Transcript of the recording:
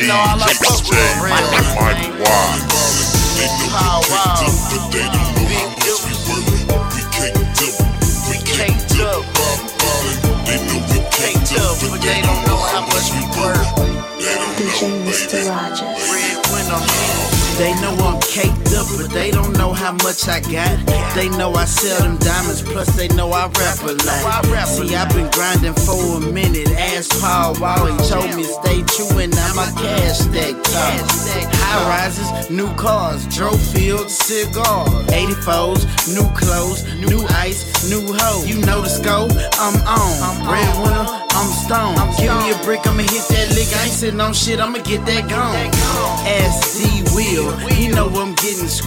know all I fuck with real. Mike Wise. They know we caked up, but they don't know how much we worth. We caked up, we caked up. They know we caked up, but they don't know how much we worth. They don't DJ know, Mr. baby. Rogers. They know I'm caked up, but they don't know how much I got. They know I sell them diamonds, plus they know I rap a lot. See, I've been grinding for a minute. Ask Paul Wall, he told me stay true, and now my cash stack top. High rises, new cars, drove fields, cigars, 84s, new clothes, new ice, new hoe. You know the scope, I'm on. Breadwinner, I'm stone. Give me a brick, I'ma hit that lick. I ain't sitting on shit, I'ma get that gone. Ask D Will, he know I'm getting